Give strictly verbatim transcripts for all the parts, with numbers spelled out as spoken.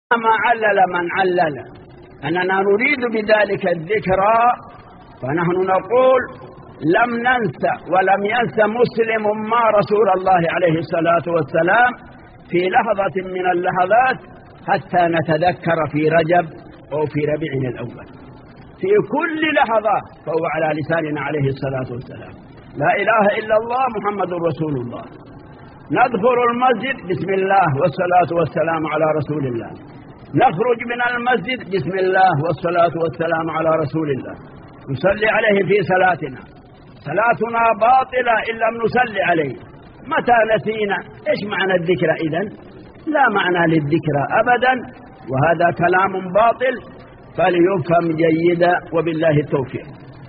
ما علل من علل أننا نريد بذلك الذكرى، فنحن نقول لم ننسى ولم ينسى مسلم ما رسول الله عليه الصلاة والسلام في لحظة من اللحظات حتى نتذكر في رجب أو في ربيع الأول. في كل لحظة فهو على لساننا عليه الصلاة والسلام. لا إله إلا الله محمد رسول الله. ندخل المسجد بسم الله والصلاة والسلام على رسول الله. نخرج من المسجد بسم الله والصلاة والسلام على رسول الله. نصلي عليه في صلاتنا. صلاتنا باطلة إن لم نصلي عليه. متى نسينا؟ إيش معنى الذكرى إذن؟ لا معنى للذكرى أبدا، وهذا كلام باطل فليفهم جيدا وبالله التوفيق.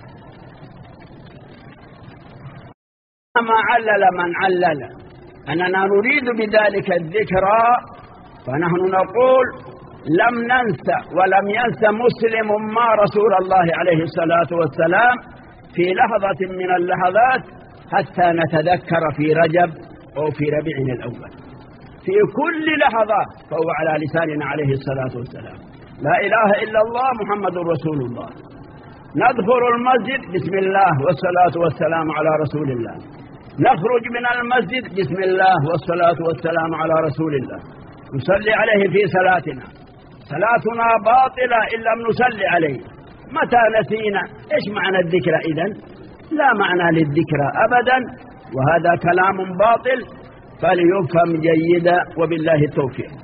ما علل من علل أننا نريد بذلك الذكرى، فنحن نقول لم ننسى ولم ينسى مسلم ما رسول الله عليه الصلاة والسلام في لحظة من اللحظات حتى نتذكر في رجب أو في ربيع الأول. في كل لحظة فهو على لساننا عليه الصلاة والسلام. لا إله إلا الله محمد رسول الله. ندخل المسجد بسم الله والصلاة والسلام على رسول الله. نخرج من المسجد بسم الله والصلاة والسلام على رسول الله. نصلي عليه في صلاتنا. صلاتنا باطلة إن لم نصلي عليه. متى نسينا؟ إيش معنى الذكرى إذن؟ لا معنى للذكرى أبدا، وهذا كلام باطل فليفهم جيدا وبالله التوفيق.